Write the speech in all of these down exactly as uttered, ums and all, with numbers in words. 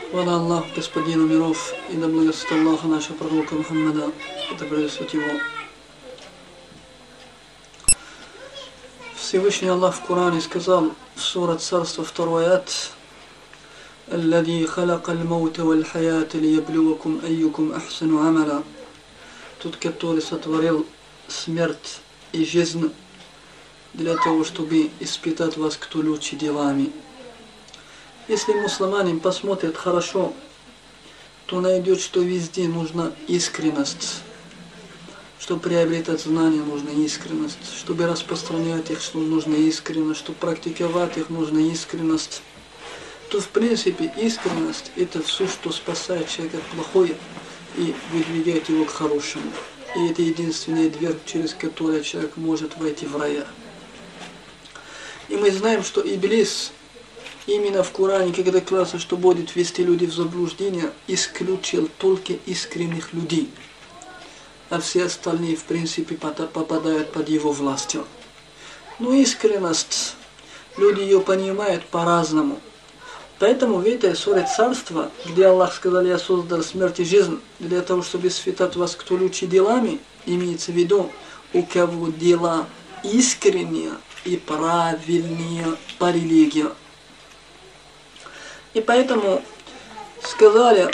Хвала Аллаху, Господину миров, и да благословит Аллаха нашего пророка Мухаммада, и да благословит его. Всевышний Аллах в Коране сказал в суре Царство второй аят: «Аллади халакал маута валь хаята лиябливакум айюкум ахсану амаля». Тот, который сотворил смерть и жизнь для того, чтобы испытать вас, кто лучше делами. Если мусульманин посмотрит хорошо, то найдет, что везде нужна искренность. Чтобы приобретать знания, нужна искренность. Чтобы распространять их, что нужна искренность. Чтобы практиковать их, нужна искренность. То, в принципе, искренность – это все, что спасает человека от плохого и выдвигает его к хорошему. И это единственная дверь, через которую человек может войти в рай. И мы знаем, что Иблис именно в Коране, когда класса, что будет вести людей в заблуждение, исключил только искренних людей. А все остальные, в принципе, попадают под его властью. Но искренность, люди ее понимают по-разному. Поэтому в этой суре Царства, где Аллах сказал: «Я создал смерть и жизнь для того, чтобы испытать вас, кто лучше делами», имеется в виду, у кого дела искренние и правильные по религии. И поэтому сказали,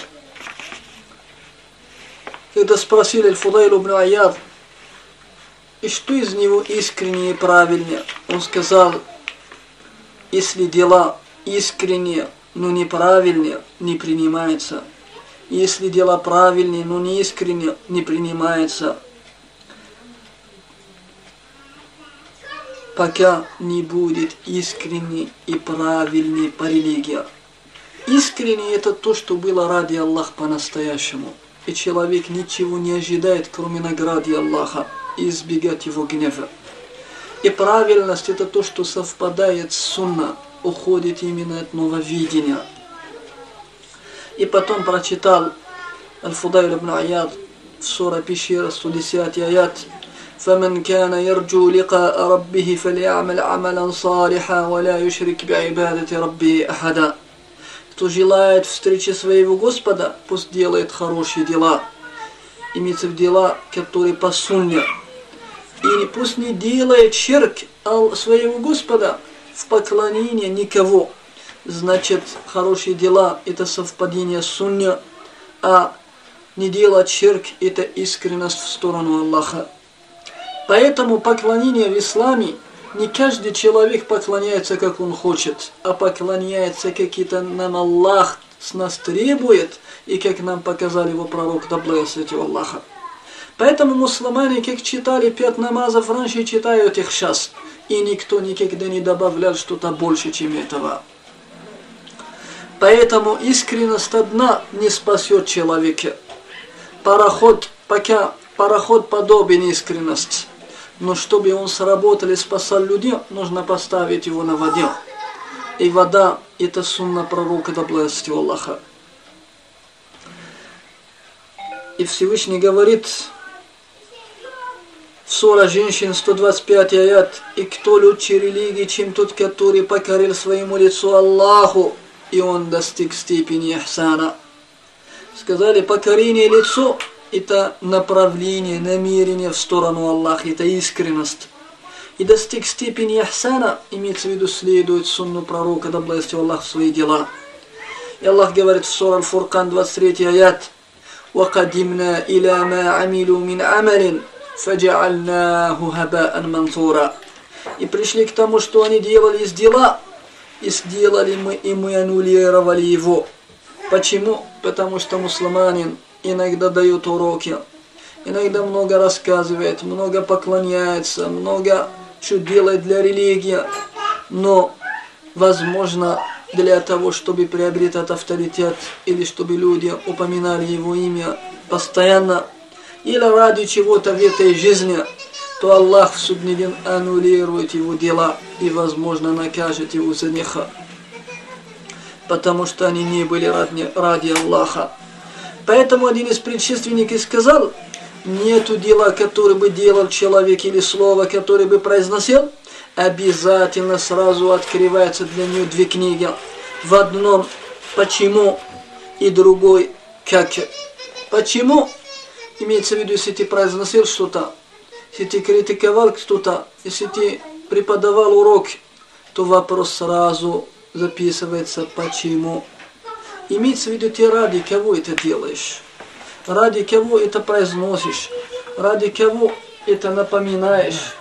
когда спросили Аль-Фудайль ибн Аяд, и что из него искреннее и правильнее, он сказал: если дела искренние, но неправильные, не принимается. Если дела правильные, но не искренние, не принимается. Пока не будет искренний и правильный по религии. Искренне это то, что было ради Аллаха по-настоящему. И человек ничего не ожидает, кроме награды Аллаха, и избегать его гнева. И правильность это то, что совпадает с сунна, уходит именно от нововидения. И потом прочитал Аль-Фудайль ибн Аяд в суре Пещера сто десятый аят: فمن كان يرجو لقاء ربه فليعمل عملا صالحا ولا يشرك بعبادة ربه أحدا. Кто желает встречи своего Господа, пусть делает хорошие дела. Имеется в дела, которые по сунне. И пусть не делает ширк своего Господа в поклонении никого. Значит, хорошие дела – это совпадение с сунне, а не делать ширк – это искренность в сторону Аллаха. Поэтому поклонение в исламе не каждый человек поклоняется, как он хочет, а поклоняется, как это нам Аллах с нас требует, и как нам показали его пророк, да благословит его Аллаха. Поэтому мусульмане, как читали пять намазов раньше, читают их сейчас, и никто никогда не добавлял что-то больше, чем этого. Поэтому искренность одна не спасет человека. Пароход, пока пароход подобен искренности. Но чтобы он сработал и спасал людей, нужно поставить его на воде. И вода – это сунна пророка, да благословит его Аллаха. И Всевышний говорит в суре Женщин сто двадцать пятый аят: «И кто лучше религии, чем тот, который покорил своему лицу Аллаху, и он достиг степени ихсана». Сказали, покорение лицу – это направление, намерение в сторону Аллаха, это искренность. И достиг степени ихсана, имеется в виду, следует сунну пророка, да благословит Аллах, в свои дела. И Аллах говорит в суре Аль-Фуркан двадцать третий аят: وَقَدِمْنَا إِلَى مَا عَمِلُوا مِنْ عَمَلٍ فَجَعَلْنَاهُ هَبَاءً مَنْثُورًا. И пришли к тому, что они делали из дела, и сделали мы, и мы аннулировали его. Почему? Потому что мусульманин иногда дает уроки, иногда много рассказывает, много поклоняется, много что делает для религии, но, возможно, для того, чтобы приобретать авторитет, или чтобы люди упоминали его имя постоянно, или ради чего-то в этой жизни, то Аллах в судный день аннулирует его дела и, возможно, накажет его за них, потому что они не были ради, ради Аллаха. Поэтому один из предшественников сказал: нету дела, которое бы делал человек, или слова, которое бы произносил, обязательно сразу открывается для нее две книги. В одном, почему и другой как. Почему? Имеется в виду, если ты произносил что-то, если ты критиковал что-то, если ты преподавал урок, то вопрос сразу записывается почему. Имеется в виду, ты ради кого это делаешь, ради кого это произносишь, ради кого это напоминаешь.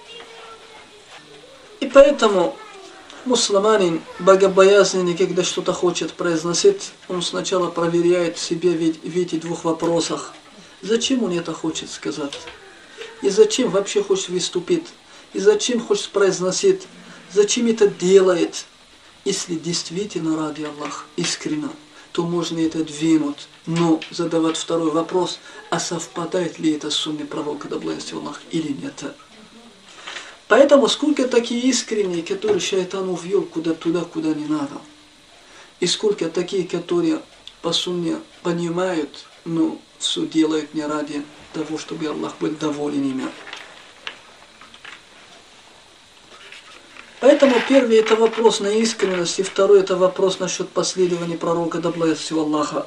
И поэтому мусульманин богобоязненный, когда что-то хочет произносить, он сначала проверяет себе в этих двух вопросах. Зачем он это хочет сказать? И зачем вообще хочет выступить? И зачем хочет произносить? Зачем это делает? Если действительно ради Аллаха, искренне, то можно это двинуть. Но задавать второй вопрос, а совпадает ли это с сунной пророка, да благословен Аллах, или нет? Поэтому сколько такие искренние, которые шайтан увел куда туда, куда не надо. И сколько такие, которые по сунне понимают, но все делают не ради того, чтобы Аллах был доволен ими. Поэтому первый это вопрос на искренность, и второй это вопрос насчет последования пророка, да благословен Аллаха.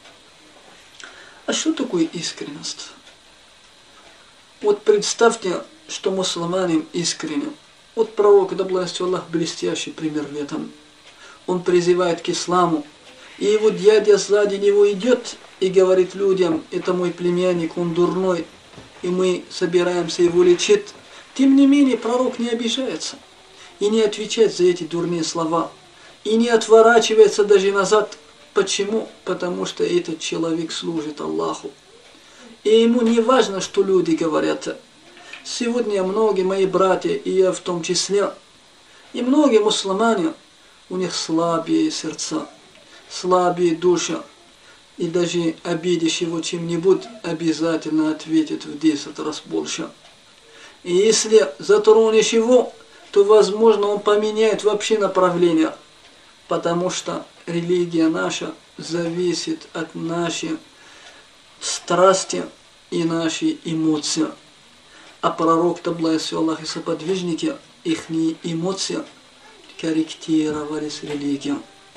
А что такое искренность? Вот представьте, что мусульманин искренен. Вот пророк, да благословен Аллах, блестящий пример в этом. Он призывает к исламу, и его дядя сзади него идет и говорит людям, это мой племянник, он дурной, и мы собираемся его лечить. Тем не менее, пророк не обижается и не отвечает за эти дурные слова, и не отворачивается даже назад. Почему? Потому что этот человек служит Аллаху. И ему не важно, что люди говорят. Сегодня многие мои братья, и я в том числе, и многие мусульмане, у них слабые сердца, слабые души, и даже обидишь его чем-нибудь, обязательно ответит в десять раз больше. И если затронешь его, то, возможно, он поменяет вообще направление, потому что религия наша зависит от нашей страсти и нашей эмоции. А пророк, да благословен Аллах, и соподвижники, их эмоции корректировали с религией.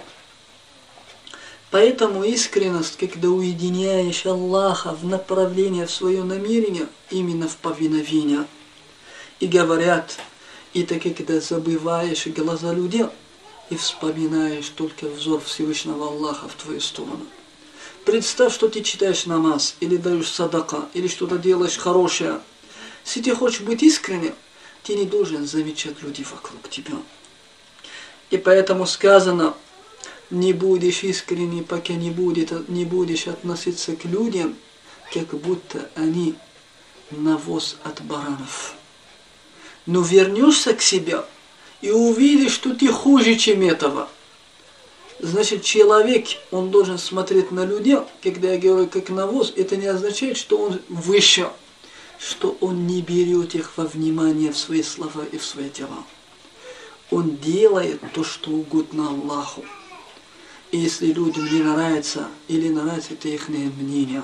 Поэтому искренность, когда уединяешь Аллаха в направление, в свое намерение, именно в повиновение. И говорят, и так когда забываешь глаза людей, и вспоминаешь только взор Всевышнего Аллаха в твою сторону. Представь, что ты читаешь намаз, или даешь садака, или что-то делаешь хорошее. Если ты хочешь быть искренним, ты не должен замечать людей вокруг тебя. И поэтому сказано, не будешь искренним, пока не, будет, не будешь относиться к людям, как будто они навоз от баранов. Но вернешься к себе и увидишь, что ты хуже, чем этого. Значит, человек, он должен смотреть на людей, когда я говорю как навоз, это не означает, что он выше, что он не берет их во внимание в свои слова и в свои дела. Он делает то, что угодно Аллаху. И если людям не нравится, или нравится, это их мнение.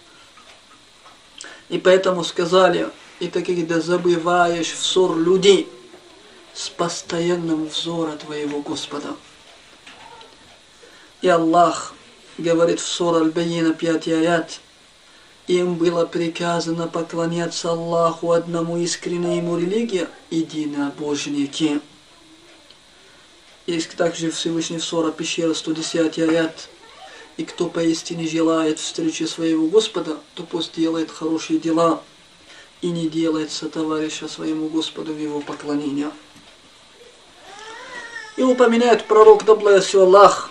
И поэтому сказали, и так когда забываешь взор людей с постоянным взором твоего Господа. И Аллах говорит в суре Аль-Байина, пятый аят, им было приказано поклоняться Аллаху одному искренней ему религии, единобожники. Есть также Всевышний в суре Пещера, сто десятый аят, и кто поистине желает встречи своего Господа, то пусть делает хорошие дела и не делает сотоварища своему Господу в его поклонении. И упоминает пророк, да благословен Аллах,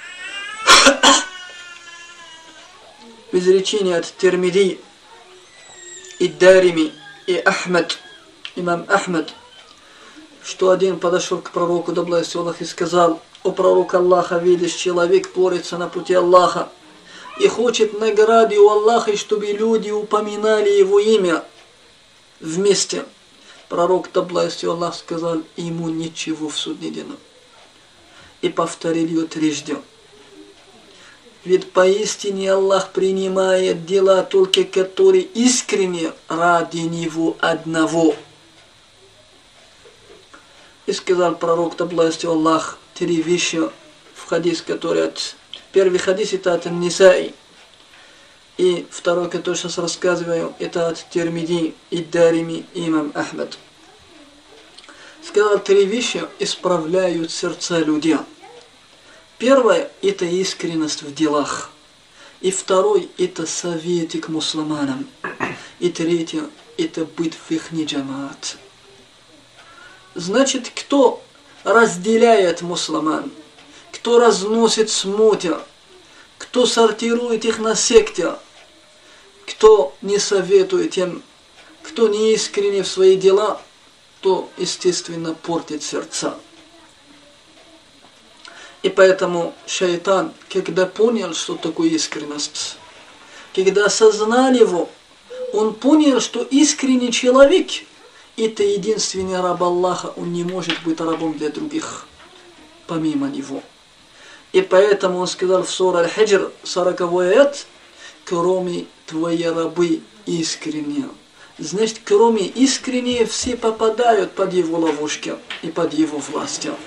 в изречении от Тирмиди и Дарими и Ахмад, имам Ахмад, что один подошел к пророку, да благословен Аллах, и сказал, о пророк Аллаха, видишь, человек борется на пути Аллаха и хочет награды у Аллаха, и чтобы люди упоминали его имя вместе. Пророк, да благословен Аллах, сказал, ему ничего в суд не дано. И повторил ее трижды. Ведь поистине Аллах принимает дела только которые искренне ради Него одного. И сказал пророк, да благословен Аллах, три вещи в хадис, который от Первый хадис это от Нисаи. И второй, который сейчас рассказываю, это от Тирмиди и Дарими имам Ахмед. Сказал, три вещи исправляют сердца людей. Первое – это искренность в делах. И второй – это советик мусульманам. И третье – это быть в их джамаат. Значит, кто разделяет мусульман, кто разносит смутья, кто сортирует их на секте, кто не советует им, кто не искренне в свои дела, то, естественно, портит сердца. И поэтому шайтан, когда понял, что такое искренность, когда осознал его, он понял, что искренний человек – это единственный раб Аллаха, он не может быть рабом для других, помимо него. И поэтому он сказал в суре Аль-Хаджр, сороковой аят, кроме твои рабы искренние. Значит, кроме искренние, все попадают под его ловушки и под его властью.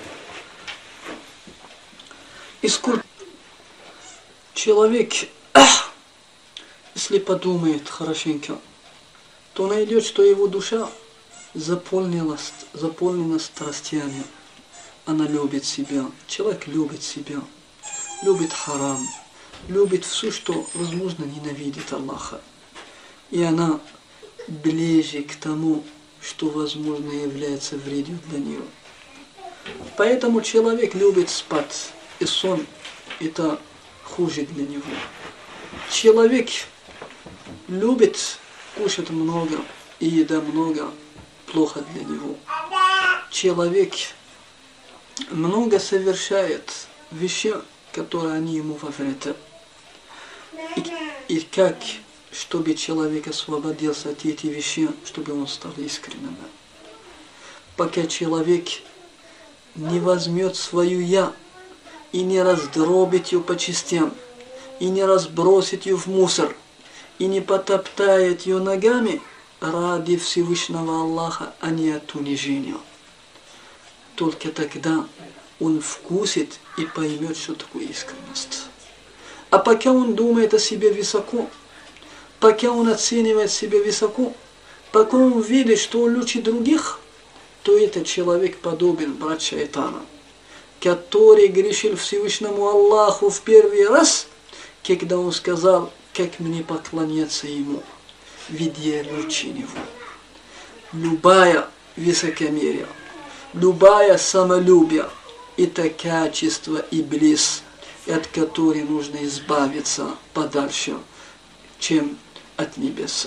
И сколько человек, если подумает хорошенько, то найдет, что его душа заполнилась, заполнена страстями. Она любит себя. Человек любит себя. Любит харам. Любит все, что, возможно, ненавидит Аллаха. И она ближе к тому, что, возможно, является вредью для нее. Поэтому человек любит спать. И сон – это хуже для него. Человек любит кушать много, и еда много, плохо для него. Человек много совершает вещи, которые они ему во вред. И, и как, чтобы человек освободился от этих вещей, чтобы он стал искренним. Пока человек не возьмет свою «я», и не раздробить ее по частям, и не разбросить ее в мусор, и не потоптает ее ногами ради Всевышнего Аллаха, а не от унижения. Только тогда он вкусит и поймет, что такое искренность. А пока он думает о себе высоко, пока он оценивает себя высоко, пока он видит, что он лучше других, то этот человек подобен брат шайтана, который грешил Всевышнему Аллаху в первый раз, когда он сказал, как мне поклоняться ему, ведь я лучше него. Любая высокомерие, любая самолюбие – это качество иблис, от которой нужно избавиться подальше, чем от небеса.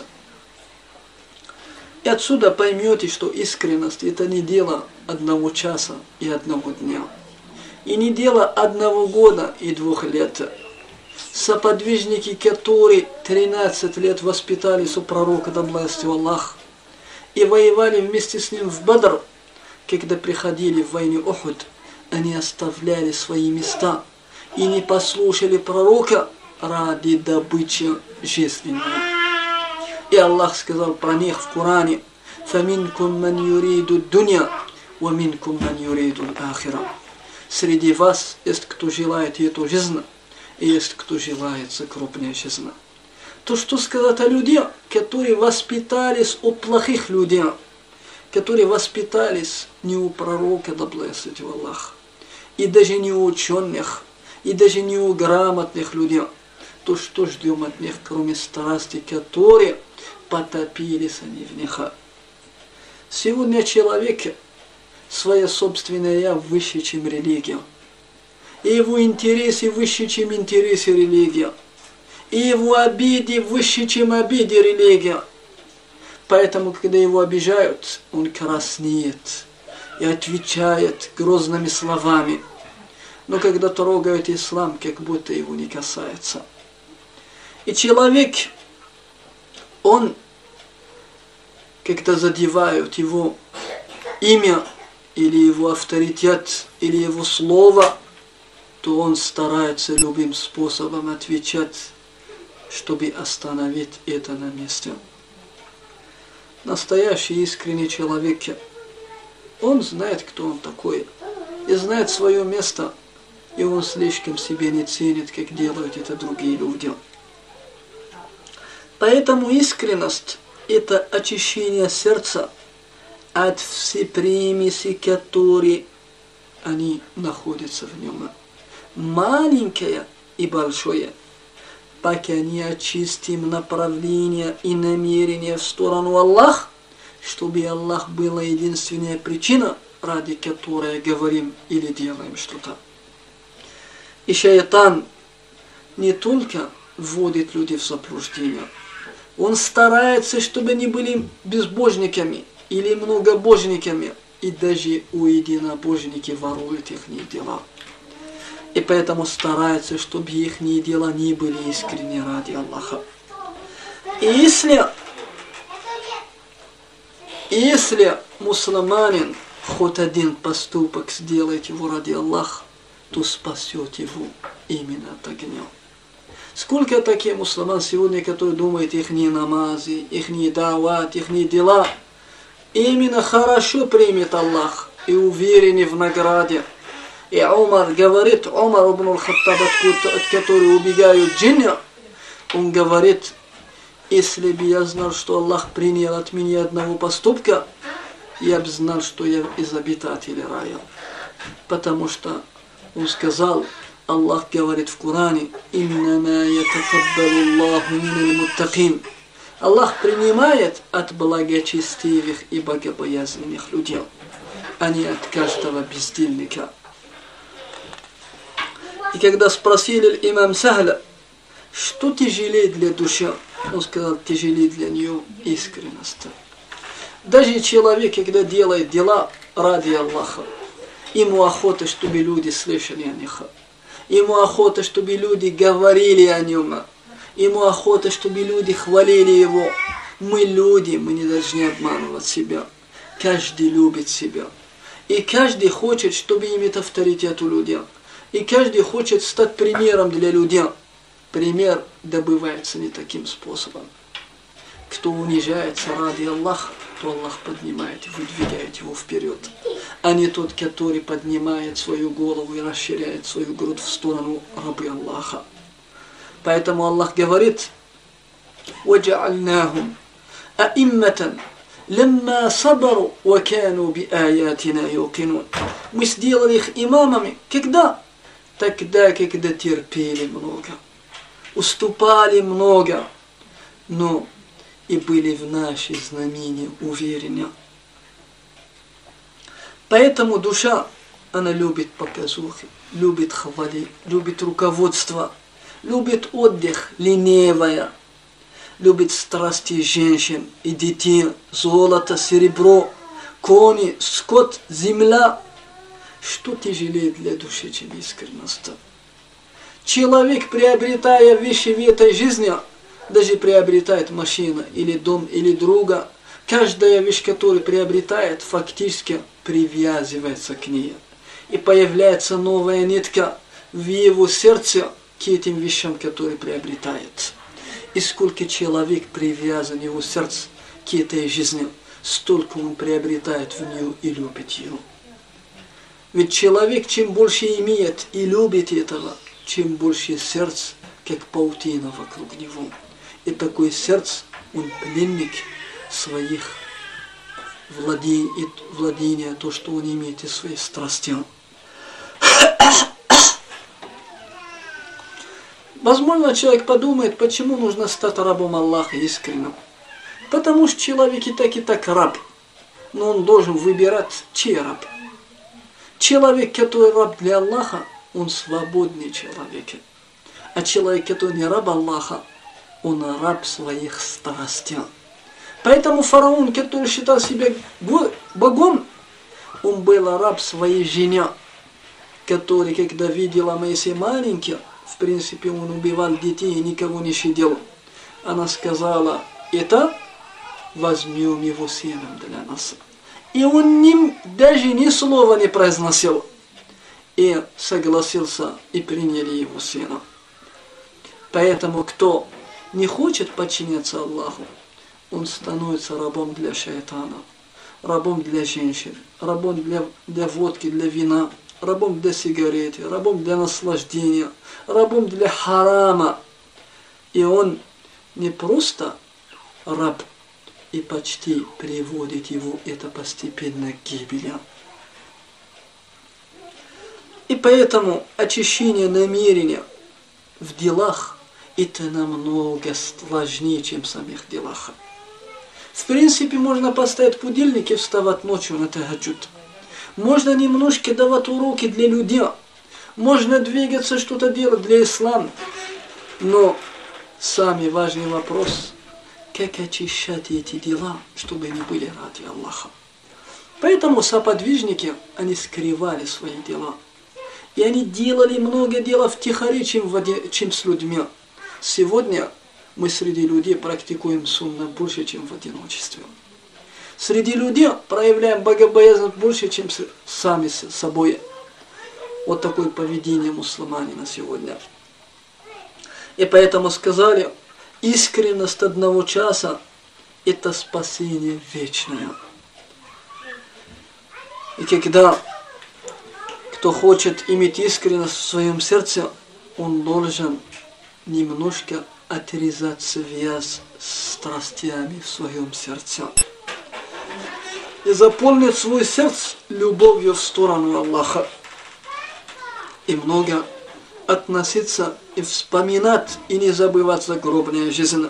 И отсюда поймете, что искренность – это не дело одного часа и одного дня. И не дело одного года и двух лет. Соподвижники, которые тринадцать лет воспитались у пророка, да благословит Аллах, и воевали вместе с ним в Бадр, когда приходили в войне Ухуд, они оставляли свои места и не послушали пророка ради добычи жизненной. И Аллах сказал про них в Коране: «Фаминкум ман юриду дуня, ва минкум ман юриду ахира». Среди вас есть кто желает эту жизнь, и есть кто желает крупнее жизнь. То, что сказать о людях, которые воспитались у плохих людей, которые воспитались не у пророка, да благословит его Аллах, и даже не у ученых, и даже не у грамотных людей, то что ждем от них, кроме страсти, которые потопились они в них. Сегодня человек свое собственное «я» выше, чем религия. И его интересы выше, чем интересы религии. И его обиды выше, чем обиды религия. Поэтому, когда его обижают, он краснеет и отвечает грозными словами. Но когда трогают ислам, как будто его не касается. И человек, он, когда задевают его имя, или его авторитет, или его слово, то он старается любым способом отвечать, чтобы остановить это на месте. Настоящий искренний человек, он знает, кто он такой, и знает свое место, и он слишком себя не ценит, как делают это другие люди. Поэтому искренность – это очищение сердца от всей примеси, которые они находятся в нем. Маленькое и большое. Пока не очистим направление и намерение в сторону Аллаха, чтобы Аллах была единственная причина, ради которой говорим или делаем что-то. И шайтан не только вводит людей в заблуждение, он старается, чтобы они были безбожниками или многобожниками, и даже у единобожники воруют их дела. И поэтому старается, чтобы их дела не были искренне ради Аллаха. И если, если мусульманин хоть один поступок сделает его ради Аллаха, то спасет его именно от огня. Сколько таких мусульман сегодня, которые думают, их намазы, их дават, их дела, именно хорошо примет Аллах и уверены в награде. И Умар говорит, Умар ибн аль-Хаттаб, от которого убегают джинны, он говорит, если бы я знал, что Аллах принял от меня одного поступка, я бы знал, что я из обитателей рая. Потому что он сказал, Аллах говорит в Коране, «Иннама ятакаббалу Аллаху миналь муттакин». Аллах принимает от благочестивых и богобоязненных людей, а не от каждого бездельника. И когда спросили имам Сахля, что тяжелее для души, он сказал, тяжелее для нее искренность. Даже человек, когда делает дела ради Аллаха, ему охота, чтобы люди слышали о них. Ему охота, чтобы люди говорили о нем. Ему охота, чтобы люди хвалили его. Мы люди, мы не должны обманывать себя. Каждый любит себя. И каждый хочет, чтобы иметь авторитет у людей. И каждый хочет стать примером для людей. Пример добывается не таким способом. Кто унижается ради Аллаха, то Аллах поднимает и выдвигает его вперед. А не тот, который поднимает свою голову и расширяет свою грудь в сторону рабы Аллаха. Поэтому Аллах говорит, وَجَعَلْنَاهُمْ أَئِمَّةً لَمَّا صَبَرُوا وَكَانُوا بِآيَاتِنَا يُوقِنُونَ. Мы сделали их имамами. Когда? Тогда, когда терпели много, уступали много, но и были в наши знамения уверены. Поэтому душа, она любит показухи, любит хвали, любит руководство, любит отдых, ленивая, любит страсти женщин и детей, золото, серебро, кони, скот, земля. Что тяжелее для души, чем искренность? Человек, приобретая вещи в этой жизни, даже приобретает машину, или дом, или друга, каждая вещь, которую приобретает, фактически привязывается к ней. И появляется новая нитка в его сердце к этим вещам, которые приобретает. И сколько человек привязан в его сердце к этой жизни, столько он приобретает в нее и любит ее. Ведь человек, чем больше имеет и любит этого, чем больше сердце, как паутина вокруг него. И такой сердце, он пленник своих владений, владения, то, что он имеет из своей страсти. Возможно, человек подумает, почему нужно стать рабом Аллаха искренним. Потому что человек и так, и так раб. Но он должен выбирать, чей раб. Человек, который раб для Аллаха, он свободный человек. А человек, который не раб Аллаха, он раб своих страстей. Поэтому фараон, который считал себя богом, он был раб своей жене, который, когда видела Моисея маленький, в принципе, он убивал детей и никого не щадил. Она сказала, это возьмем его сыном для нас. И он ни, даже ни слова не произносил. И согласился, и приняли его сына. Поэтому, кто не хочет подчиняться Аллаху, он становится рабом для шайтана, рабом для женщин, рабом для, для водки, для вина, рабом для сигареты, рабом для наслаждения, рабом для харама. И он не просто раб, и почти приводит его это постепенно к гибели. И поэтому очищение намерения в делах это намного сложнее, чем в самих делах. В принципе, можно поставить будильник и вставать ночью на тахаджуд. Можно немножко давать уроки для людей. Можно двигаться, что-то делать для ислама. Но самый важный вопрос, как очищать эти дела, чтобы они были ради Аллаха. Поэтому соподвижники, они скрывали свои дела. И они делали много дел втихаря, чем, чем с людьми. Сегодня мы среди людей практикуем сунна больше, чем в одиночестве. Среди людей проявляем богобоязнь больше, чем сами с собой. Вот такое поведение мусульманина сегодня. И поэтому сказали, искренность одного часа – это спасение вечное. И когда кто хочет иметь искренность в своем сердце, он должен немножко отрезать связь с страстями в своем сердце. И заполнить свой сердце любовью в сторону Аллаха. И много относиться и вспоминать, и не забывать загробная жизнь.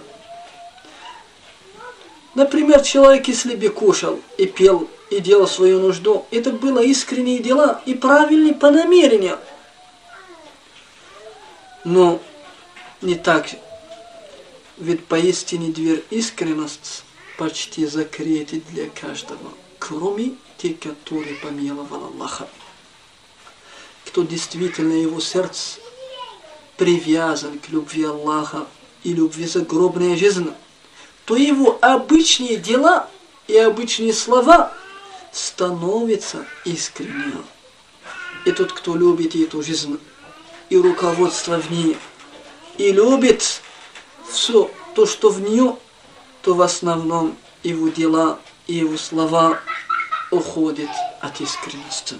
Например, человек, если бы кушал и пел, и делал свою нужду, это было искренние дела и правильные по намерению. Но не так. Ведь поистине дверь искренности почти закрыта для каждого, кроме тех, которые помиловал Аллаха. Кто действительно его сердце привязан к любви Аллаха и любви загробной жизни, то его обычные дела и обычные слова становятся искренними. И тот, кто любит эту жизнь и руководство в ней, и любит все то, что в нее, то в основном его дела и его слова уходят от искренности.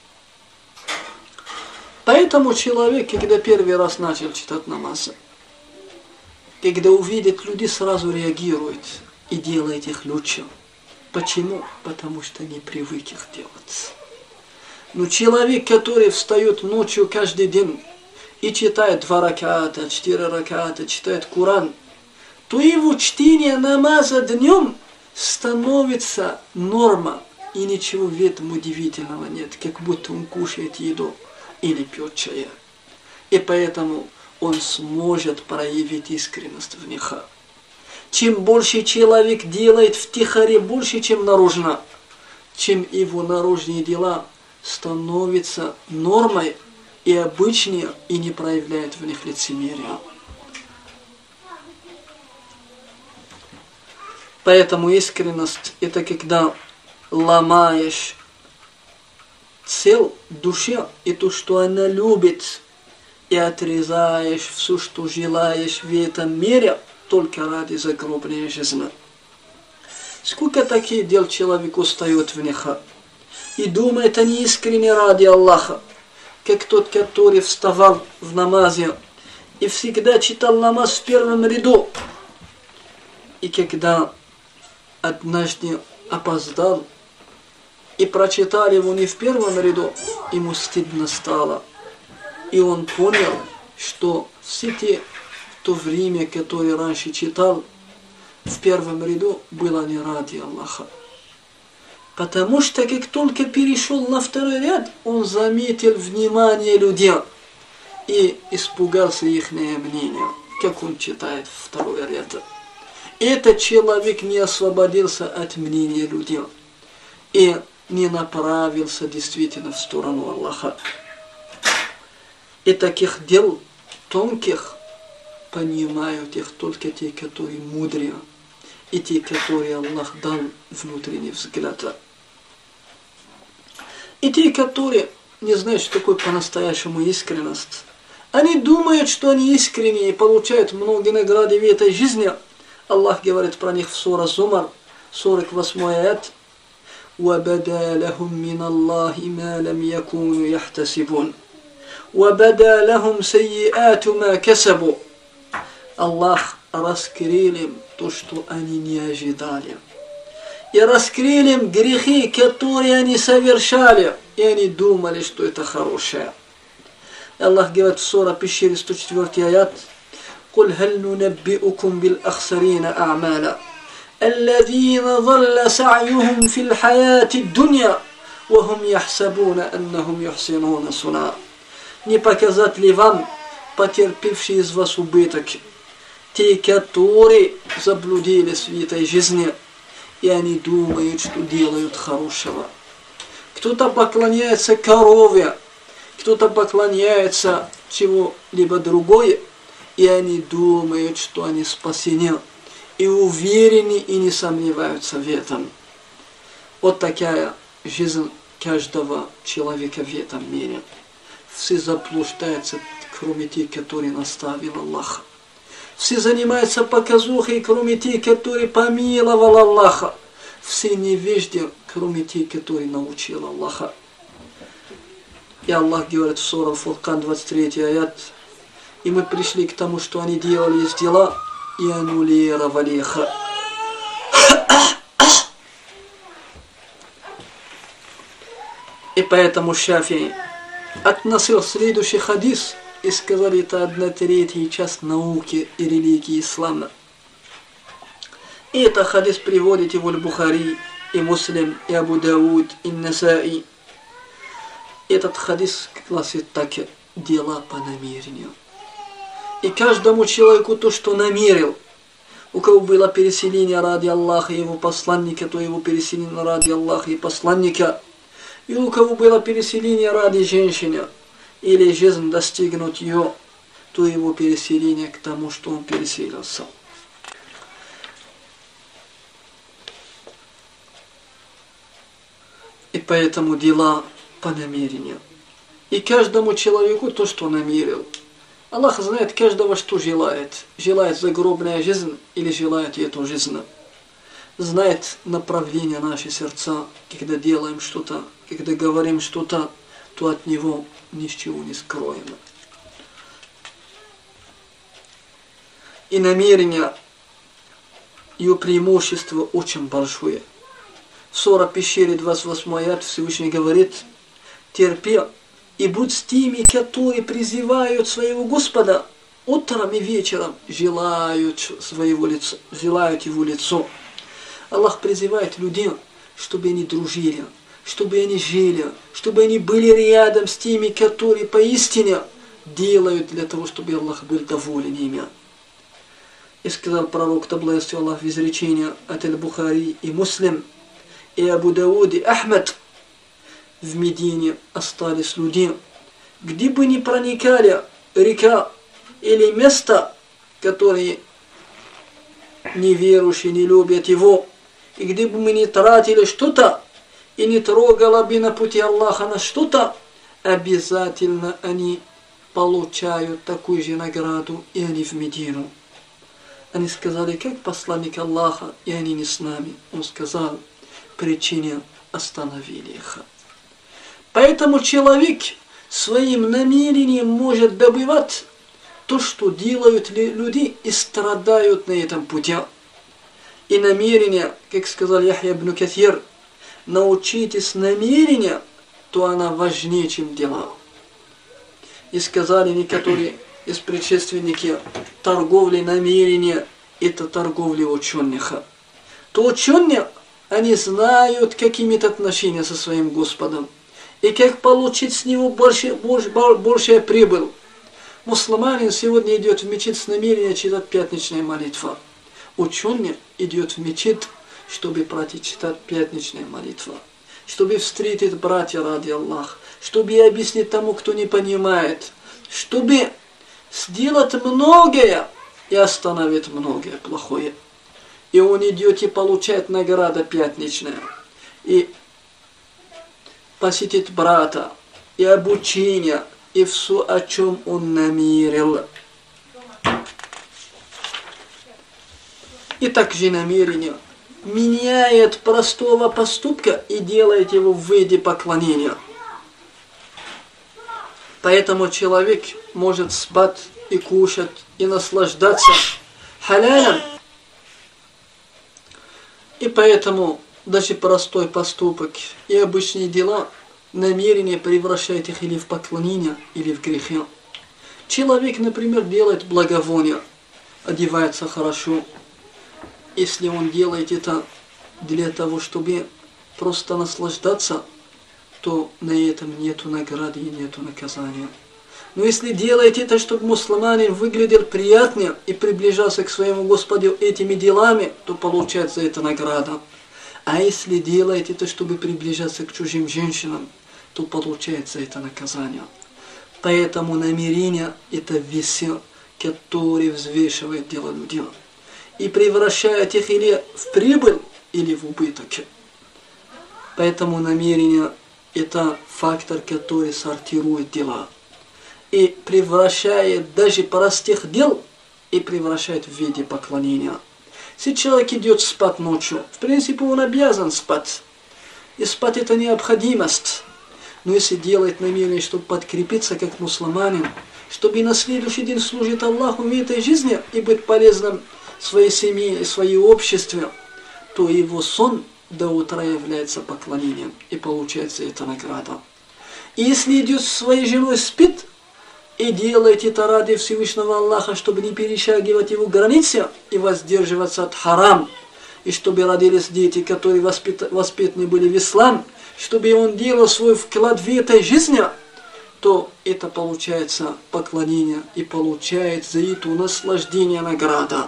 Поэтому человек, когда первый раз начал читать намаз, когда увидит людей, сразу реагирует и делает их лучше. Почему? Потому что не привык их делать. Но человек, который встает ночью каждый день и читает два раката, четыре раката, читает Коран, то его чтение намаза днем становится норма. И ничего в этом удивительного нет, как будто он кушает еду или пьет чай. И поэтому он сможет проявить искренность в них. Чем больше человек делает втихаря больше, чем наружно, чем его наружные дела становятся нормой и обычнее, и не проявляет в них лицемерия. Поэтому искренность – это когда ломаешь цель души и то, что она любит, и отрезаешь все, что желаешь в этом мире, только ради загробной жизни. Сколько таких дел человек устает в них и думает, они искренне ради Аллаха, как тот, который вставал в намазе и всегда читал намаз в первом ряду. И когда однажды опоздал и прочитали его не в первом ряду, ему стыдно стало. И он понял, что все те в то время, которое раньше читал, в первом ряду было не ради Аллаха. Потому что как только перешел на второй ряд, он заметил внимание людей и испугался их мнения, как он читает второй ряд. Этот человек не освободился от мнения людей и не направился действительно в сторону Аллаха. И таких дел тонких понимают их только те, которые мудрые, и те, которые Аллах дал внутренний взгляд. И те, которые не знают, что такое по-настоящему искренность. Они думают, что они искренние и получают много наград в этой жизни. Аллах говорит про них в сура Зумар, сорок восьмой аят. وَبَدَا لَهُمْ مِنَ اللَّهِ مَا لَمْ يَكُونُوا يَحْتَسِبُونَ وَبَدَا لَهُمْ سَيِّئَاتُ مَا كَسَبُوا. Аллах раскрыл им то, что они не ожидали. И раскрыл им грехи, которые они совершали, и они думали, что это хорошее. Аллах говорит в сура Пещере сто четвёртый аят: «Куль халь нунабби'укум бил ахсарина а'маля, الذين ضل سعيهم في الحياة الدنيا وهم يحسبون أنهم يحسنون صنعا». Не показать ли вам потерпевшие из вас убыток, те, которые заблудились в этой жизни, и они думают, что делают хорошего. Кто-то поклоняется корове, кто-то поклоняется чего-либо другое, и они думают, что они спасены, и уверены, и не сомневаются в этом. Вот такая жизнь каждого человека в этом мире. Все заблуждаются, кроме тех, которые наставил Аллах. Все занимаются показухой, кроме тех, которые помиловал Аллаха. Все невежды, кроме тех, которые научил Аллаха. И Аллах говорит в сура Фуркан двадцать третий аят: «И мы пришли к тому, что они делали из дела, и аннулировали их». И поэтому Шафии относил следующий хадис и сказали, это одна третья часть науки и религии ислама. И это хадис приводит его Бухари, и Муслим, и Абу Дауд, и Насаи. Этот хадис гласит так: дела по намерению. И каждому человеку то, что намерил. У кого было переселение ради Аллаха и его посланника, то его переселение ради Аллаха и посланника. И у кого было переселение ради женщины, или жизнь достигнуть ее, то его переселение к тому, что он переселился. И поэтому дела по намерению. И каждому человеку то, что намерил. Аллах знает каждого, что желает. Желает загробная жизнь или желает эту жизнь. Знает направление наших сердца, когда делаем что-то, когда говорим что-то, то от него ничего не скроем. И намерение, ее преимущество очень большое. В сура Пещере двадцать восьмой аят Всевышний говорит: терпи и будь с теми, которые призывают своего Господа утром и вечером, желают своего лица, желают его лицо. Аллах призывает людей, чтобы они дружили, чтобы они жили, чтобы они были рядом с теми, которые поистине делают для того, чтобы Аллах был доволен ими. И сказал пророк, да благословит Аллах, в изречении от Аль-Бухари и Муслим, и Абу Дауд и Ахмад: в Медине остались люди, где бы ни проникали река или место, которые неверующие не любят его, и где бы мы не тратили что-то, и не трогало бы на пути Аллаха на что-то, обязательно они получают такую же награду, и они в Медину. Они сказали, как посланник Аллаха, и они не с нами. Он сказал, причине остановили их. Поэтому человек своим намерением может добывать то, что делают люди и страдают на этом пути. И намерение, как сказал Яхья ибн Каthир, научитесь намерения, то она важнее, чем дела. И сказали некоторые из предшественников, торговля намерения – это торговля ученых. То ученые, они знают, как иметь отношения со своим Господом, и как получить с него больше, больше, большая прибыль. Мусульманин сегодня идет в мечеть с намерением читать пятничную молитву. Ученый идет в мечеть, чтобы прочитать пятничную молитву, чтобы встретить братья ради Аллаха, чтобы объяснить тому, кто не понимает, чтобы сделать многое и остановить многое плохое. И он идет и получает награду пятничную, и посетит брата, и обучение, и все, о чем он намерил. И также намерение меняет простого поступка и делает его в виде поклонения. Поэтому человек может спать и кушать, и наслаждаться халялем. И поэтому даже простой поступок и обычные дела, намерение превращает их или в поклонение, или в грехи. Человек, например, делает благовоние, одевается хорошо. Если он делает это для того, чтобы просто наслаждаться, то на этом нету награды и нету наказания. Но если делает это, чтобы мусульманин выглядел приятнее и приближался к своему Господу этими делами, то получает за это награда. А если делает это, чтобы приближаться к чужим женщинам, то получает за это наказание. Поэтому намерение – это весы, который взвешивает дела людей и превращает их или в прибыль, или в убыток. Поэтому намерение – это фактор, который сортирует дела и превращает даже простых дел и превращает в виде поклонения. Если человек идет спать ночью, в принципе он обязан спать. И спать это необходимость. Но если делает намерение, чтобы подкрепиться как мусульманин, чтобы на следующий день служить Аллаху в этой жизни и быть полезным своей семье и своей обществе, то его сон до утра является поклонением и получается эта награда. И если идет со своей женой спит и делает это ради Всевышнего Аллаха, чтобы не перешагивать его границы и воздерживаться от харам, и чтобы родились дети, которые воспит... воспитаны были в ислам, чтобы он делал свой вклад в этой жизни, то это получается поклонение и получает за это наслаждение награда.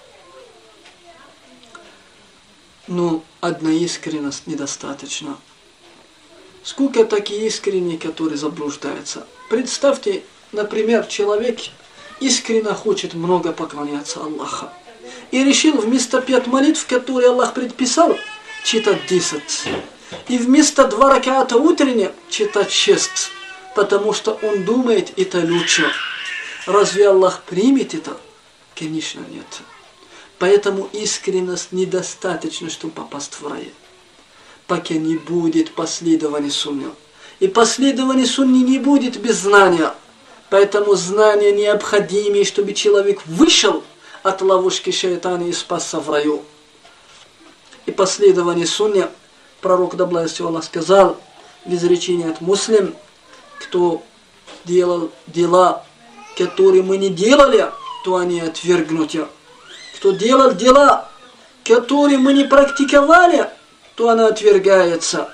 Но одна искренность недостаточно. Сколько таких искренних, которые заблуждаются? Представьте, например, человек искренне хочет много поклоняться Аллаху и решил вместо пять молитв, которые Аллах предписал, читать десять. И вместо два раката утренне читать шесть, потому что он думает, это лучше. Разве Аллах примет это? Конечно, нет. Поэтому искренность недостаточно, чтобы попасть в рай, пока не будет последования сунне. И последование сунне не будет без знания. Поэтому знание необходимее, чтобы человек вышел от ловушки шайтана и спасся в раю. И последование сунне, пророк, да благословит его Аллах, сказал в изречении от Муслим: кто делал дела, которые мы не делали, то они отвергнуты. Кто делал дела, которые мы не практиковали, то она отвергается.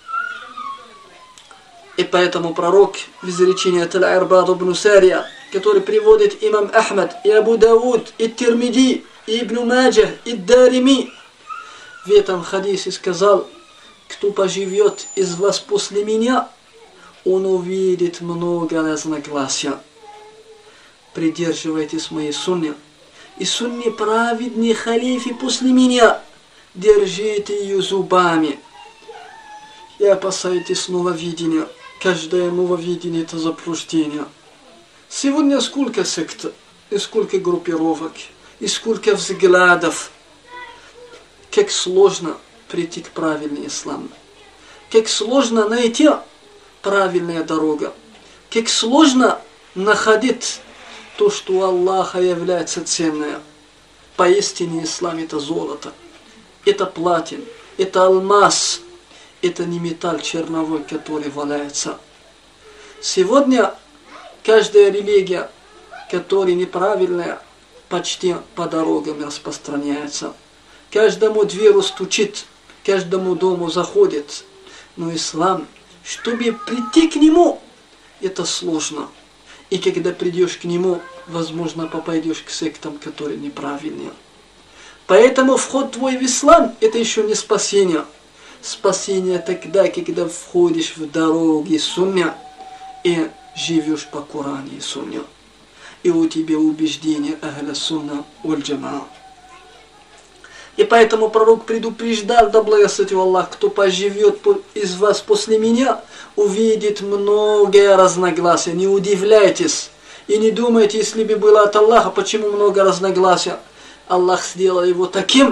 И поэтому пророк в изречении от Аль-Ирбад ибн Сария, который приводит имам Ахмад, и Абу Дауд, и Тирмиди, и Ибн Маджах, и Дарими, в этом хадисе сказал: кто поживет из вас после меня, он увидит много разногласия. Придерживайтесь моей сунны, и сунны праведной халифе после меня, держите ее зубами. И опасайтесь нововидения. Каждое нововидение – это заблуждение. Сегодня сколько сект, и сколько группировок, и сколько взглядов. Как сложно прийти к правильному исламу. Как сложно найти правильная дорога. Как сложно находить то, что у Аллаха является ценное. Поистине ислам – это золото, это платин, это алмаз, это не металл черновой, который валяется. Сегодня каждая религия, которая неправильная, почти по дорогам распространяется. Каждому дверу стучит, каждому дому заходит. Но ислам, чтобы прийти к нему, это сложно. И когда придешь к нему, возможно, попадешь к сектам, которые неправильные. Поэтому вход твой в ислам – это еще не спасение. Спасение тогда, когда входишь в дороги суння и живешь по Коране и сунне. И у тебя убеждение ахля сунна валь джамаа. И поэтому пророк предупреждал, да благословит его Аллах, кто поживет из вас после меня, увидит многое разногласия. Не удивляйтесь и не думайте, если бы было от Аллаха, почему много разногласия. Аллах сделал его таким,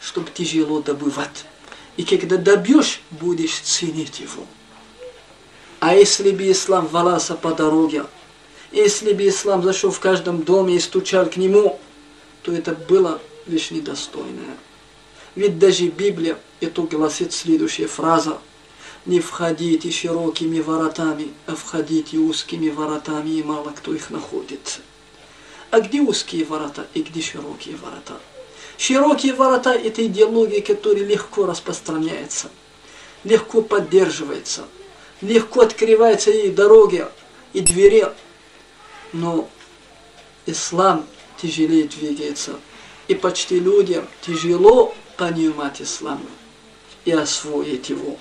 чтобы тяжело добывать. И когда добьешь, будешь ценить его. А если бы ислам валялся по дороге, если бы ислам зашел в каждом доме и стучал к нему, то это было лишь недостойное. Ведь даже Библия это гласит следующая фраза: «Не входите широкими воротами, а входите узкими воротами, и мало кто их находит». А где узкие ворота и где широкие ворота? Широкие ворота – это идеология, которая легко распространяется, легко поддерживается, легко открывается ей дороги и двери. Но ислам тяжелее двигается, и почти людям тяжело понимать ислам и освоить его.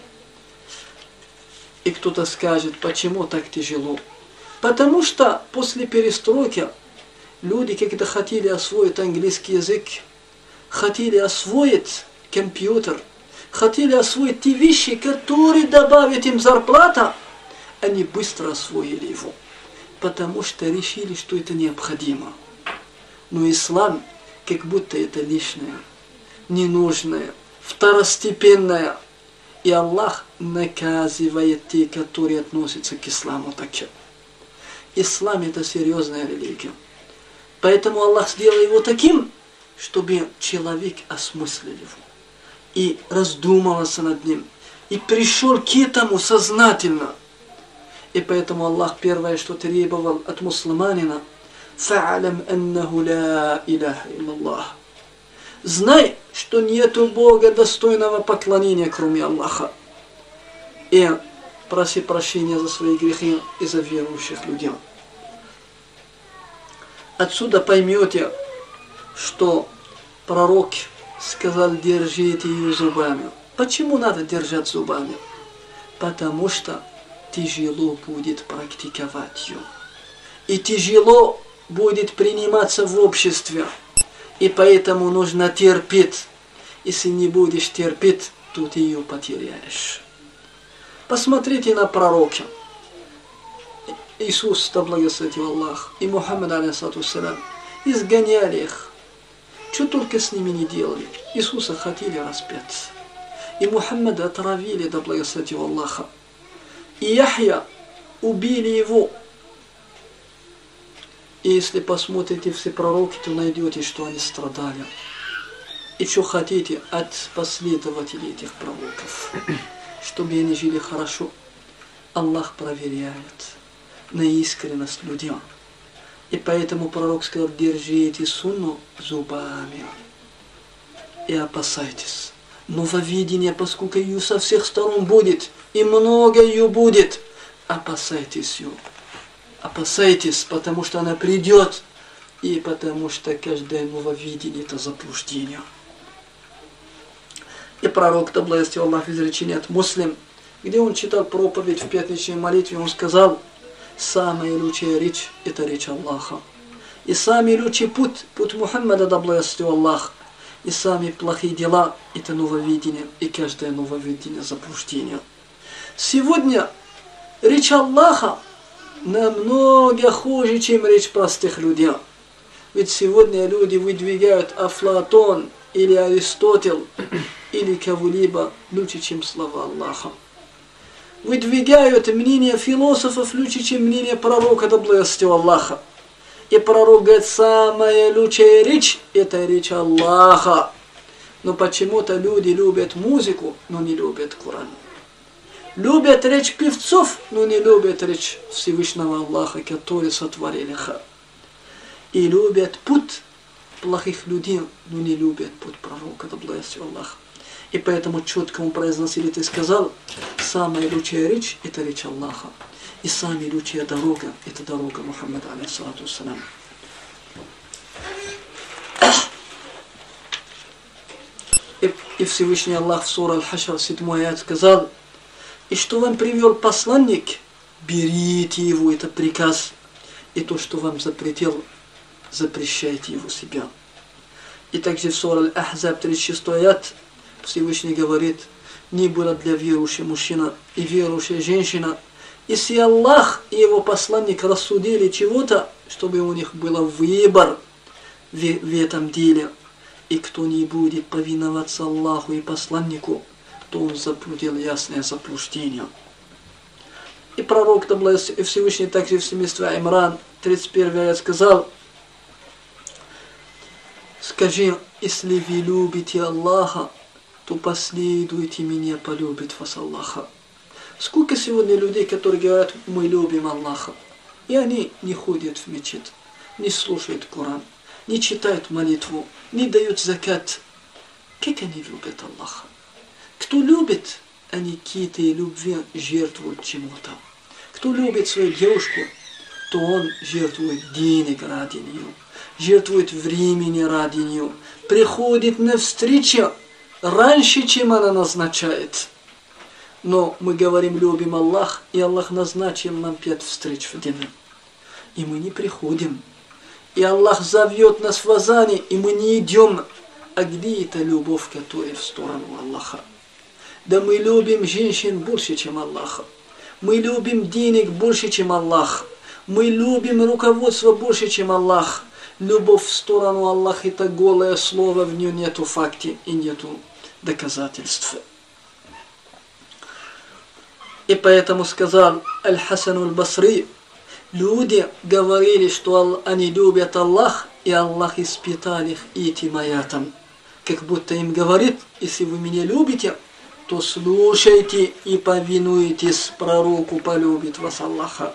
И кто-то скажет, почему так тяжело? Потому что после перестройки люди, когда хотели освоить английский язык, хотели освоить компьютер, хотели освоить те вещи, которые добавят им зарплата, они быстро освоили его, потому что решили, что это необходимо. Но ислам как будто это лишнее, ненужное, второстепенное. И Аллах наказывает те, которые относятся к исламу так. Ислам это серьезная религия. Поэтому Аллах сделал его таким, чтобы человек осмыслил его и раздумывался над ним, и пришел к этому сознательно. И поэтому Аллах первое, что требовал от мусульманина: «Фа'алям аннаху ла иляха илляллах». Знай, что нету Бога достойного поклонения, кроме Аллаха. И проси прощения за свои грехи и за верующих людей. Отсюда поймете, что пророк сказал: держите ее зубами. Почему надо держать зубами? Потому что тяжело будет практиковать ее. И тяжело будет приниматься в обществе. И поэтому нужно терпеть. Если не будешь терпеть, то ты ее потеряешь. Посмотрите на пророка. Иисус, да благословит его Аллах, и Мухаммад, алейхиссалату вассалям, изгоняли их. Что только с ними не делали. Иисуса хотели распять. И Мухаммада отравили, да благословит его Аллаха. И Яхья убили его. И если посмотрите все пророки, то найдете, что они страдали. И что хотите от последователей этих пророков, чтобы они жили хорошо, Аллах проверяет на искренность людей. И поэтому пророк сказал: держите сунну зубами и опасайтесь. Нововведение, поскольку ее со всех сторон будет, и много ее будет, опасайтесь ее. Опасайтесь, потому что она придет, и потому что каждое нововведение это заблуждение. И пророк, да благословит Аллах, в изречении от Муслим, где он читал проповедь в пятничной молитве, он сказал: самая лучшая речь – это речь Аллаха. И самый лучший путь – путь Мухаммада, да благословит Аллах. И самые плохие дела – это нововведение, и каждое нововведение – заблуждение. Сегодня речь Аллаха намного хуже, чем речь простых людей. Ведь сегодня люди выдвигают Афлатон или Аристотель или кого-либо лучше, чем слова Аллаха. Выдвигают мнение философов лучше, чем мнение пророка, да благословит Аллаха. И пророк говорит: самая лучшая речь – это речь Аллаха. Но почему-то люди любят музыку, но не любят Коран. Любят речь певцов, но не любят речь Всевышнего Аллаха, который сотворил их. И любят путь плохих людей, но не любят путь пророка, да благословит Аллах. И поэтому четко он произносил, ты сказал: самая лучшая речь – это речь Аллаха. И самая лучшая дорога – это дорога Мухаммада, алейхиссалату вассалям. И, и Всевышний Аллах в суре Аль-Хашр, седьмой аят, сказал: и что вам привел посланник, берите его, это приказ. И то, что вам запретил, запрещайте его себя. И также в суре Аль-Ахзаб, тридцать шестой аят, Всевышний говорит: не было для верующего мужчина и верующая женщина, если Аллах и его посланник рассудили чего-то, чтобы у них был выбор в, в этом деле. И кто не будет повиноваться Аллаху и посланнику, то он заблудил ясное заблуждение. И пророк, да благословен Всевышний, также в семействе Имран, тридцать первый аят сказал: скажи, если вы любите Аллаха, то последуйте меня, полюбит вас Аллаха. Сколько сегодня людей, которые говорят: мы любим Аллаха, и они не ходят в мечеть, не слушают Коран, не читают молитву, не дают закат. Как они любят Аллаха? Кто любит, они какие-то любви жертвуют чему-то. Кто любит свою девушку, то он жертвует денег ради нее, жертвует времени ради нее, приходит на встречу раньше, чем она назначает. Но мы говорим, любим Аллах, и Аллах назначил нам пять встреч в день. И мы не приходим. И Аллах зовет нас в азане, и мы не идем. А где эта любовь, которая в сторону Аллаха? Да мы любим женщин больше, чем Аллаха. Мы любим денег больше, чем Аллах. Мы любим руководство больше, чем Аллах. Любовь в сторону Аллаха – это голое слово, в нем нету факта и нету доказательств. И поэтому сказал Аль-Хасан Аль-Басри, люди говорили, что они любят Аллах, и Аллах испытал их этим аятом. Как будто им говорит: если вы меня любите, то слушайте и повинуйтесь пророку, полюбит вас Аллаха.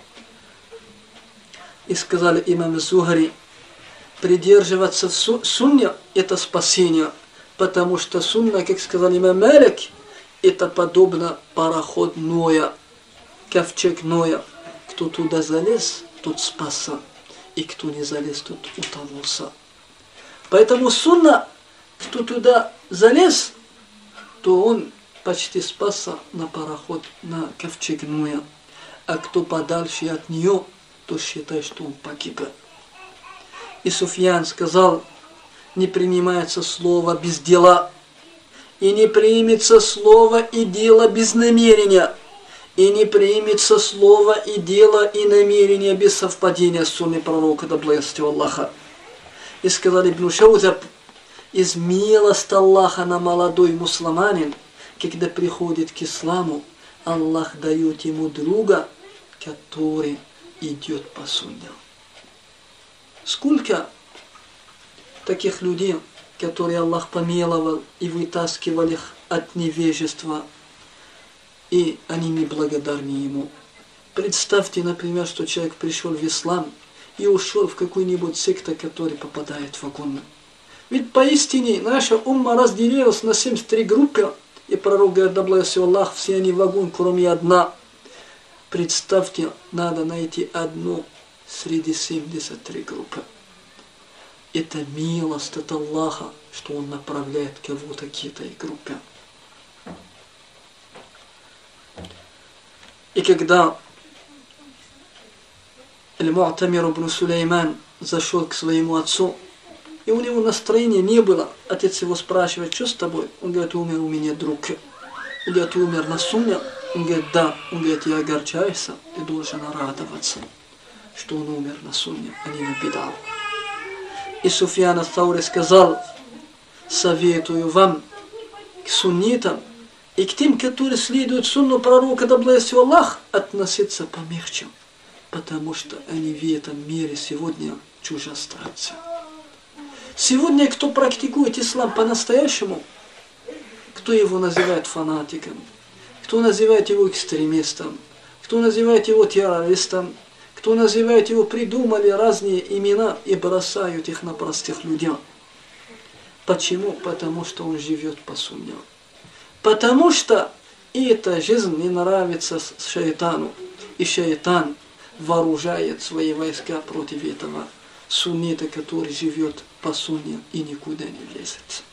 И сказали имам Зухари, придерживаться сунне – это спасение, потому что сунна, как сказал имам Малик, это подобно пароход Ноя, ковчег Ноя. Кто туда залез, тот спасся, и кто не залез, тот утонулся. Поэтому сунна, кто туда залез, то он почти спасся на пароход, на ковчег Ноя. А кто подальше от нее, то считай, что он погиб. И Суфьян сказал: не принимается слово без дела, и не примется слово и дело без намерения, и не примется слово и дело и намерение без совпадения с сунной пророка, да благословен Аллаха. И сказал Ибн Шаузаб: из милости Аллаха на молодой мусульманин, когда приходит к исламу, Аллах дает ему друга, который идет по сунне. Сколько таких людей, которые Аллах помиловал и вытаскивал их от невежества, и они неблагодарны Ему. Представьте, например, что человек пришел в ислам и ушел в какую-нибудь секту, который попадает в огонь. Ведь поистине наша умма разделилась на семьдесят три группы, и пророк говорит: да благословен Аллах, все они в огонь, кроме одна. Представьте, надо найти одну среди семидесяти трёх групп. Это милость от Аллаха, что Он направляет кого-то к этой группе. И когда Аль-Му'тамир ибн Сулейман зашел к своему отцу, и у него настроения не было, отец его спрашивает: что с тобой? Он говорит: умер у меня друг. Он говорит: умер на сунне? Он говорит: да. Он говорит: я огорчаюсь, ты должен радоваться, что он умер на сунне, а не на бид'а. И Суфьян ат-Таури сказал: советую вам к суннитам и к тем, которые следуют сунну пророка, да благословен Аллах, относиться помягче, потому что они в этом мире сегодня чужестранцы. Сегодня кто практикует ислам по-настоящему, кто его называет фанатиком, кто называет его экстремистом, кто называет его террористом, кто называет его, придумали разные имена и бросают их на простых людей. Почему? Потому что он живет по сунне. Потому что эта жизнь не нравится шайтану. И шайтан вооружает свои войска против этого суннита, который живет по сунне и никуда не лезет.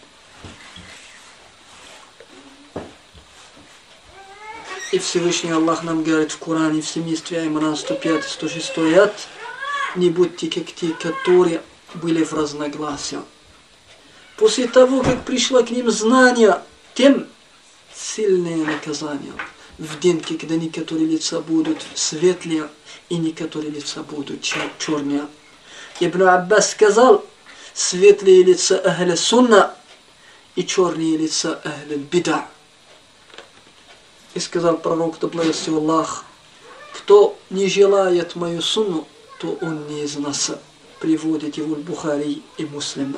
И Всевышний Аллах нам говорит в Коране, в семействе Имран сто пятый сто шестой аят: не будьте как те, которые были в разногласии. После того, как пришло к ним знание, тем сильное наказание. В день, когда некоторые лица будут светлые, и некоторые лица будут черные. Ибн Аббас сказал, светлые лица ахля сунна и черные лица ахля бида. И сказал пророк, да благословил Аллах, кто не желает мою сунну, то он не из нас. Приводит его Бухари и Муслим.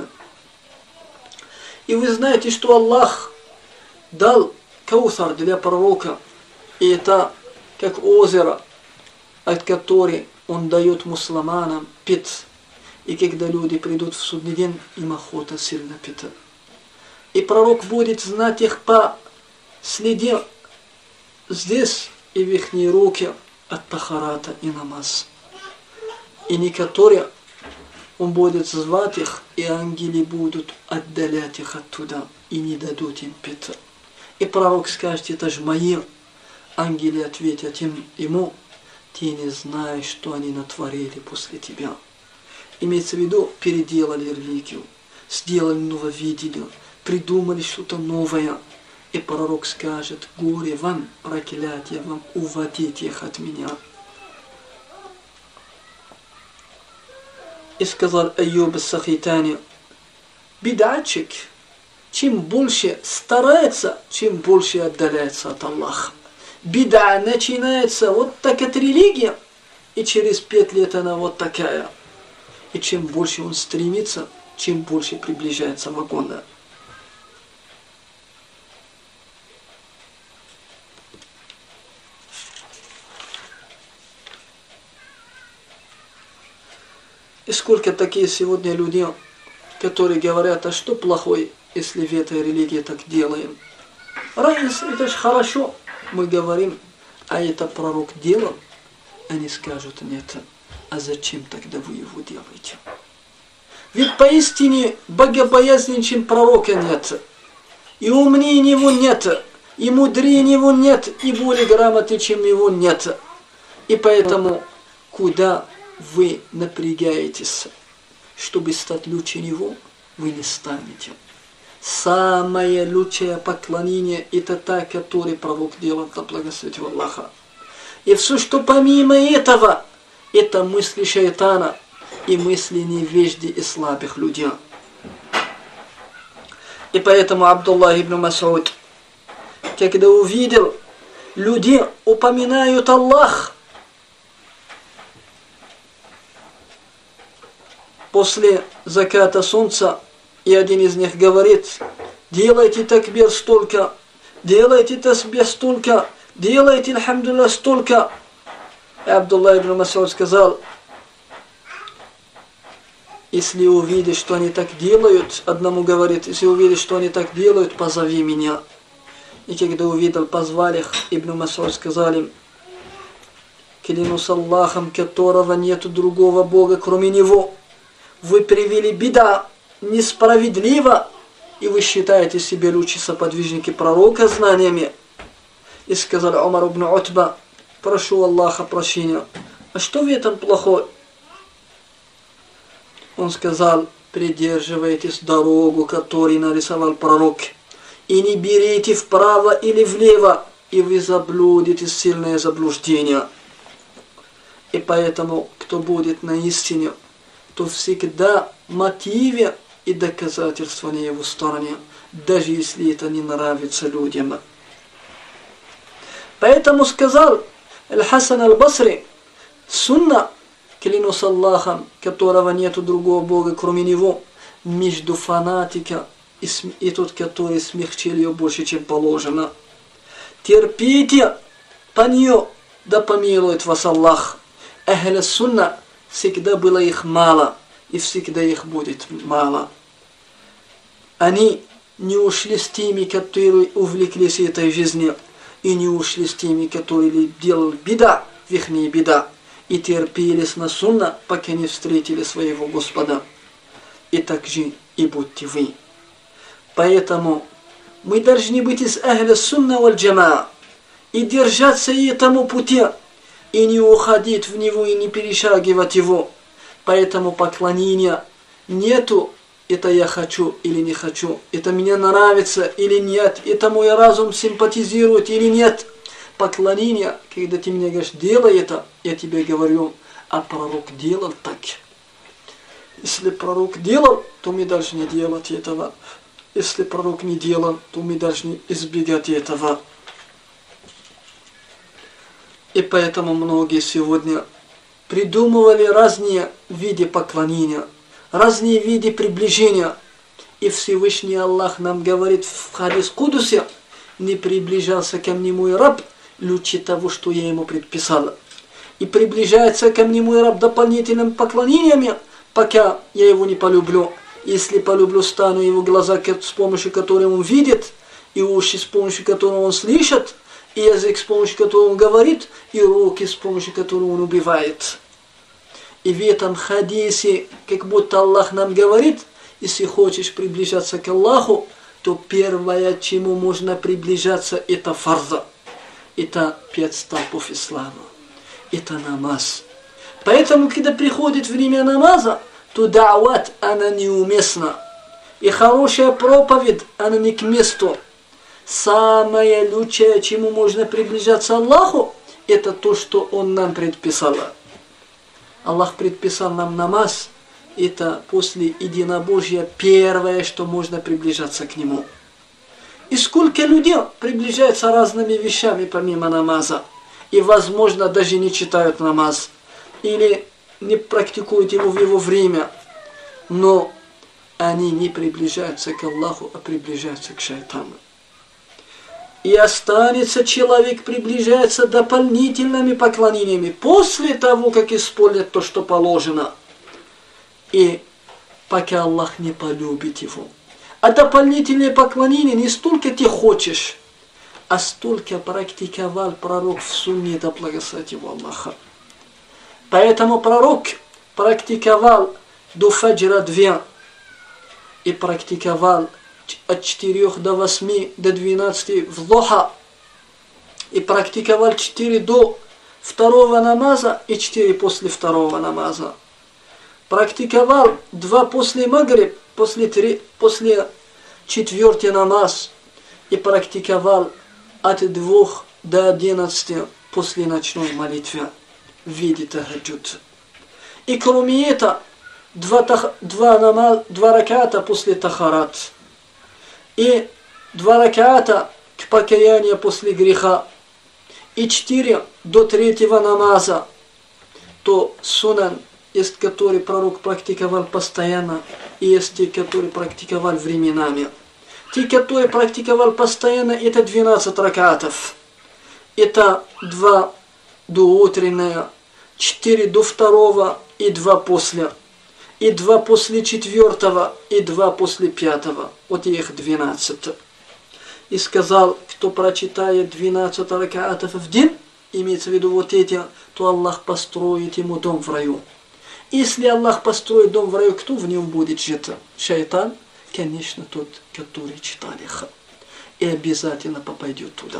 И вы знаете, что Аллах дал каусар для пророка, и это как озеро, от которого он дает мусульманам пить. И когда люди придут в судный день, им охота сильно пить. И пророк будет знать их по следе здесь и в их руки от тахарата и намаз. И некоторые он будет звать их, и ангели будут отдалять их оттуда и не дадут им пить. И пророк скажет, это же мои. Ангели ответят им, ему, ты не знаешь, что они натворили после тебя. Имеется в виду, переделали религию, сделали нововведение, придумали что-то новое. И пророк скажет, горе вам, проклятие вам, уводите их от меня. И сказал Айюб ас-Сахитани, бидатчик, чем больше старается, чем больше отдаляется от Аллаха. Бида начинается вот так от религии, и через пять лет она вот такая. И чем больше он стремится, чем больше приближается вагона. И сколько такие сегодня люди, которые говорят, а что плохое, если в этой религии так делаем? Разница, это же хорошо. Мы говорим, а это пророк делал? Они скажут, нет. А зачем тогда вы его делаете? Ведь поистине богобоязнен, чем пророка нет. И умнее него нет. И мудрее него нет. И более грамотнее, чем его нет. И поэтому, куда вы напрягаетесь, чтобы стать лучше него, вы не станете. Самое лучшее поклонение – это та, которое пророк делал, да благословит Аллаха. И все, что помимо этого, это мысли шайтана и мысли невежды и слабых людей. И поэтому Абдуллах ибн Мас'уд, когда увидел, люди упоминают Аллах после заката солнца, и один из них говорит, делайте такбир столько, делайте тасбих столько, делайте альхамдулилlah столько. И Абдуллах ибн Мас'уд сказал, если увидишь, что они так делают, одному говорит, если увидишь, что они так делают, позови меня. И когда увидел, позвали их, Ибн Мас'уд сказал им, клянусь Аллахом, которого нету другого Бога, кроме Него, вы привели беда, несправедливо, и вы считаете себя лучше соподвижники пророка знаниями. И сказал Умар ибн Утба, прошу Аллаха прощения, а что в этом плохое? Он сказал, придерживайтесь дорогу, которую нарисовал пророк, и не берите вправо или влево, и вы заблудите сильное заблуждение. И поэтому, кто будет на истине, то всегда мотивы и доказательства на его стороне, даже если это не нравится людям. Поэтому сказал Аль-Хасан Аль-Басри, сунна, клянусь Аллахом, которого нету другого Бога, кроме Него, между фанатиком и, и тот, который смягчил ее больше, чем положено. Терпите по нее, да помилует вас Аллах. Ахля сунна, всегда было их мало, и всегда их будет мало. Они не ушли с теми, которые увлеклись этой жизнью, и не ушли с теми, которые делали беда, верхние беда, и терпелись на сунна, пока не встретили своего Господа. И так же и будьте вы. Поэтому мы должны быть из ахля сунна валь джамаа и держаться этому пути, и не уходить в него, и не перешагивать его. Поэтому поклонения нету, это я хочу или не хочу, это мне нравится или нет, это мой разум симпатизирует или нет. Поклонение, когда ты мне говоришь, делай это, я тебе говорю, а пророк делал так. Если пророк делал, то мы должны делать этого. Если пророк не делал, то мы должны избегать этого. И поэтому многие сегодня придумывали разные виды поклонения, разные виды приближения. И Всевышний Аллах нам говорит в хадис Кудусе: не приближался ко мне мой раб лучше того, что я ему предписал. И приближается ко мне мой раб дополнительными поклонениями, пока я его не полюблю. Если полюблю, стану его глаза, с помощью которых он видит, и уши, с помощью которых он слышит, и язык, с помощью которого он говорит, и руки, с помощью которого он убивает. И в этом хадисе, как будто Аллах нам говорит: если хочешь приближаться к Аллаху, то первое, к чему можно приближаться, это фарза. Это пять столпов ислама. Это намаз. Поэтому, когда приходит время намаза, то да'ват, она неуместна. И хорошая проповедь, она не к месту. Самое лучшее, чему можно приближаться Аллаху, это то, что Он нам предписал. Аллах предписал нам намаз. Это после единобожия первое, что можно приближаться к Нему. И сколько людей приближаются разными вещами помимо намаза. И, возможно, даже не читают намаз. Или не практикуют его в его время. Но они не приближаются к Аллаху, а приближаются к шайтану. И останется человек, приближается дополнительными поклонениями после того, как исполнит то, что положено. И пока Аллах не полюбит его. А дополнительные поклонения не столько ты хочешь, а столько практиковал пророк в сунне, да благословит его Аллаха. Поэтому пророк практиковал до фаджра две, и практиковал от четырех до восьми, до двенадцати в духа, и практиковал четыре до второго намаза и четыре после второго намаза. Практиковал два после магриб, после, три, после четвертый намаз, и практиковал от двух до одиннадцати после ночной молитвы в виде тахаджуд. И кроме этого, два, тах, два, намаз, два раката после тахарат, и два раката к покаянию после греха, и четыре до третьего намаза, то сунан, есть который пророк практиковал постоянно, и есть те, которые практиковал временами. Те, которые практиковал постоянно, это двенадцать ракатов. Это два до утреннего, четыре до второго и два после. И два после четвертого, и два после пятого. Вот их двенадцать. И сказал, кто прочитает двенадцать ракатов в день, имеется в виду вот эти, то Аллах построит ему дом в раю. Если Аллах построит дом в раю, кто в нем будет жить? Шайтан? Конечно, тот, который читал их. И обязательно попадет туда.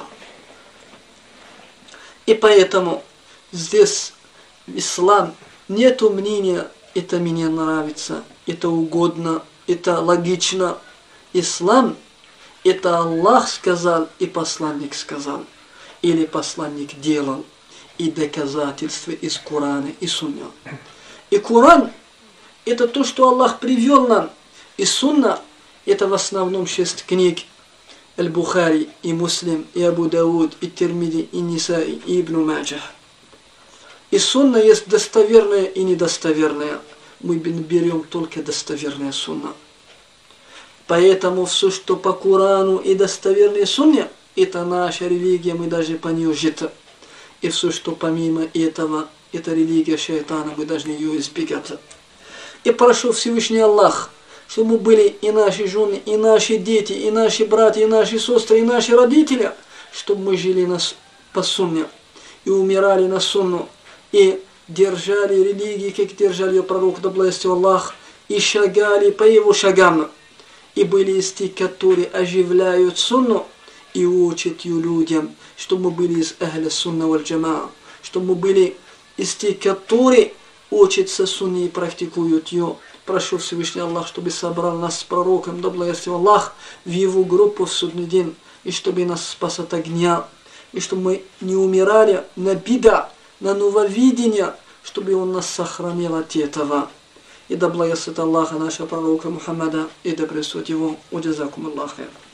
И поэтому здесь ислам нету мнения, это мне нравится, это угодно, это логично. Ислам это Аллах сказал и посланник сказал. Или посланник делал. И доказательства из Корана и Сунна. И Коран это то, что Аллах привел нам. И Сунна это в основном шесть книг. Аль-Бухари, и Муслим, и Абу Дауд, и Тирмиди, и Нисаи, и Ибн Маджах. И Сунна есть достоверная и недостоверная. Мы берем только достоверная Сунна. Поэтому все, что по Корану и достоверной Сунне, это наша религия, мы даже по ней жить. И все, что помимо этого, это религия шайтана, мы должны ее избегать. И прошу Всевышний Аллах, чтобы мы были и наши жены, и наши дети, и наши братья, и наши сестры, и наши родители, чтобы мы жили на, по Сунне, и умирали на Сунну, и держали религии, как держал ее пророк, да благословит Аллах, и шагали по его шагам, и были из тех, которые оживляют Сунну, и учат ее людям, чтобы мы были из Ахля Сунна валь Джамаа, чтобы мы были из тех, которые учатся Сунне и практикуют ее. Прошу Всевышний Аллах, чтобы собрал нас с пророком, да благословит Аллах, в его группу в судный день, и чтобы нас спас от огня, и чтобы мы не умирали на бида, на нововидение, чтобы он нас сохранил от этого. и да благословит Аллаха нашего пророка Мухаммада, и да пресует его. Уджазакум Аллах хайр.